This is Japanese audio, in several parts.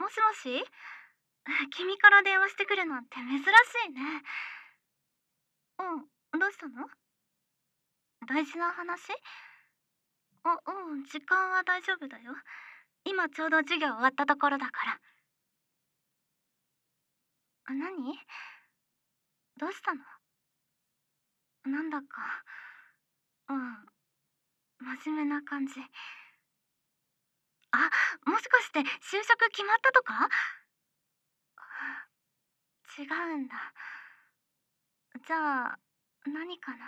もしもし。君から電話してくるなんて珍しいね。うん、どうしたの？大事な話？うん、時間は大丈夫だよ。今ちょうど授業終わったところだから。何？どうしたの？なんだか、うん、真面目な感じ。あ、もしかして就職決まったとか？違うんだ。じゃあ、何かな。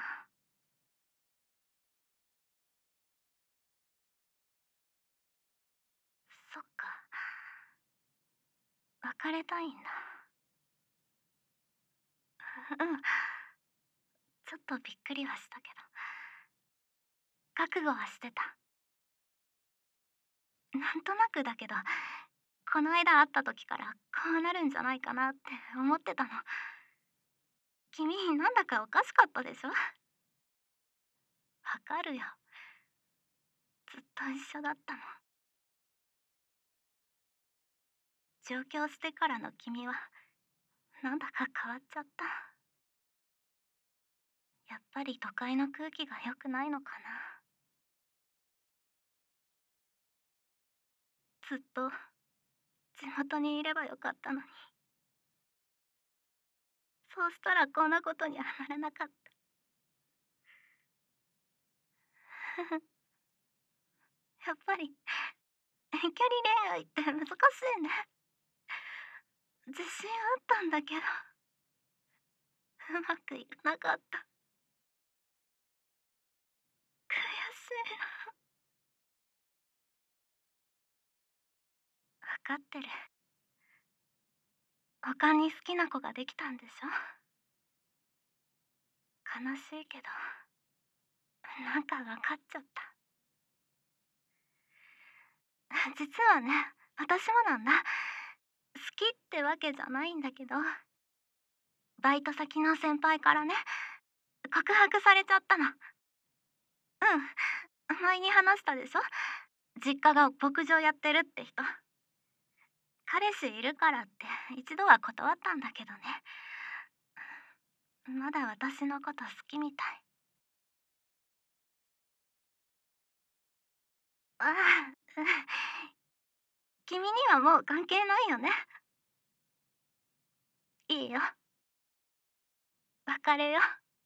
そっか。別れたいんだ。うん。ちょっとびっくりはしたけど。覚悟はしてた。なんとなくだけど、この間会った時からこうなるんじゃないかなって思ってたの。君、なんだかおかしかったでしょ？わかるよ。ずっと一緒だったの。上京してからの君は、なんだか変わっちゃった。やっぱり都会の空気が良くないのかな。ずっと地元にいればよかったのに。そうしたらこんなことにはならなかった。やっぱり遠距離恋愛って難しいね。自信あったんだけど、うまくいかなかった。悔しいな。わかってる。他に好きな子ができたんでしょ？悲しいけど、なんかわかっちゃった。実はね、私もなんだ。好きってわけじゃないんだけど、バイト先の先輩からね、告白されちゃったの。うん、前に話したでしょ？実家が牧場やってるって人。彼氏いるからって一度は断ったんだけどね。まだ私のこと好きみたい。ああ、うん。君にはもう関係ないよね。いいよ。別れよ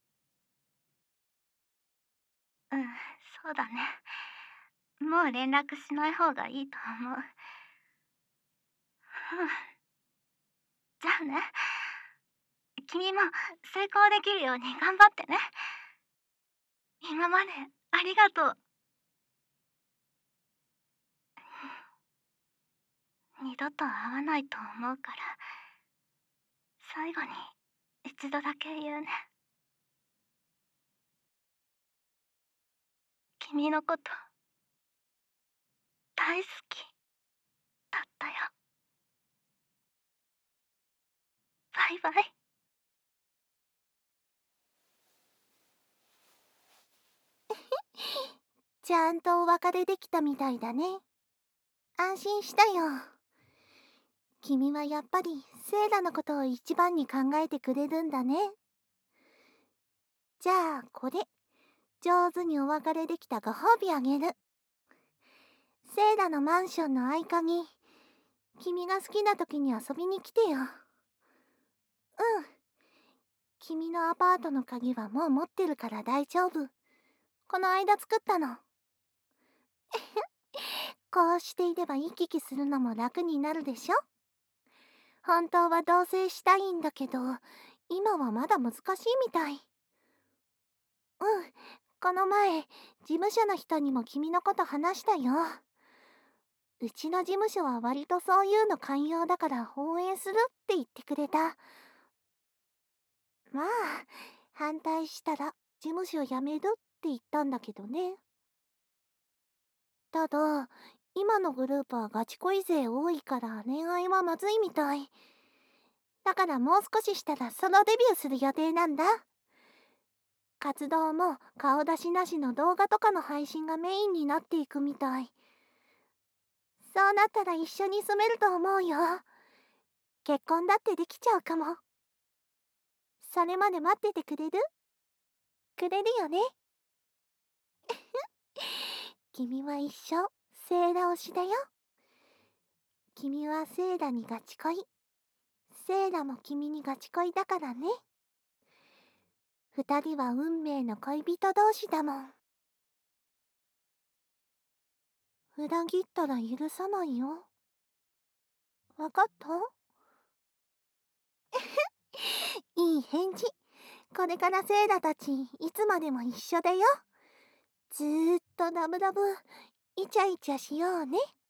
う。うん、そうだね。もう連絡しない方がいいと思う。うん。じゃあね。君も成功できるように頑張ってね。今までありがとう。二度と会わないと思うから、最後に一度だけ言うね。君のこと大好きだったよ。バイバイ。 ちゃんとお別れできたみたいだね。安心したよ。君はやっぱりセイラのことを一番に考えてくれるんだね。じゃあこれ、上手にお別れできたご褒美あげる。セイラのマンションの合鍵、君が好きな時に遊びに来てよ。うん。君のアパートの鍵はもう持ってるから大丈夫。この間作ったの。こうしていれば行き来するのも楽になるでしょ？本当は同棲したいんだけど、今はまだ難しいみたい。うん、この前、事務所の人にも君のこと話したよ。うちの事務所は割とそういうの寛容だから応援するって言ってくれた。まあ、反対したら事務所辞めるって言ったんだけどね。ただ、今のグループはガチ恋勢多いから恋愛はまずいみたい。だからもう少ししたらソロデビューする予定なんだ。活動も顔出しなしの動画とかの配信がメインになっていくみたい。 そうなったら一緒に住めると思うよ。結婚だってできちゃうかも。それまで待っててくれる？くれるよね？君は一生セイラ推しだよ。君はセイラにガチ恋。セイラも君にガチ恋だからね。二人は運命の恋人同士だもん。裏切ったら許さないよ。わかった？いい返事。これからセイラたちいつまでも一緒だよ。ずーっとラブラブイチャイチャしようね。